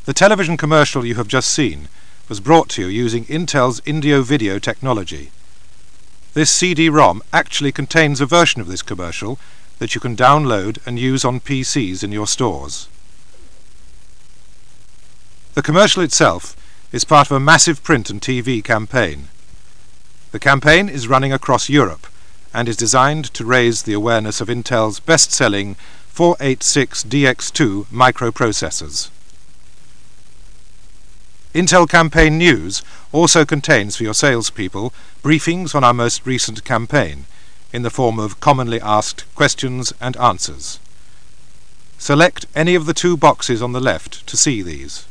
The television commercial you have just seen was brought to you using Intel's Indio Video technology. This CD-ROM actually contains a version of this commercial that you can download and use on PCs in your stores. The commercial itself is part of a massive print and TV campaign. The campaign is running across Europe and is designed to raise the awareness of Intel's best-selling 486DX2 microprocessors. Intel Campaign News also contains for your salespeople briefings on our most recent campaign in the form of commonly asked questions and answers. Select any of the two boxes on the left to see these.